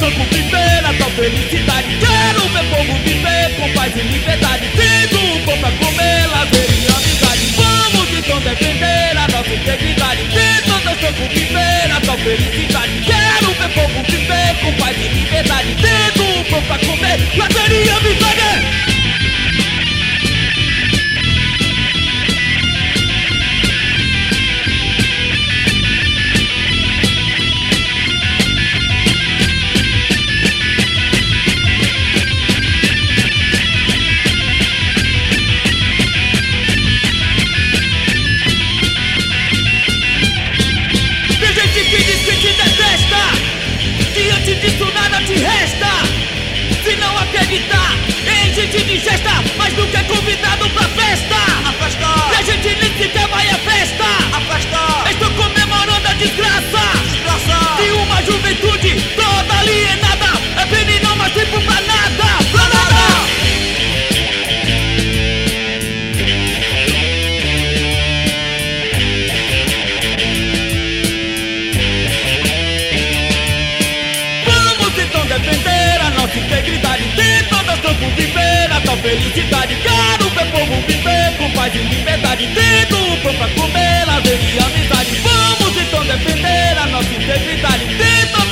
povo viver a tal felicidade. Quero ver o povo viver com paz e liberdade, tendo um pão pra comer, lazer e amizade. Vamos então defender a nossa integridade, tendo nós povo viver a tal felicidade. Quero ver o povo viver com paz e liberdade, tendo um pão pra comer, lazer e amizade. Disso nada te resta. Se não acreditar em gente de gesta, mas nunca é convidado pra festa. A festa. E a gente nem sequer vai à festa. A festa. Estou comemorando a desgraça. Desgraça. De uma juventude toda alienada. É bem e não mais tempo pra nada. Pra nada. Defender a nossa integridade, de todas vamos viver a tal felicidade. Quero ver o povo viver com paz e liberdade, tendo um pão pra comer, lazer e amizade. Vamos então defender a nossa integridade, de todas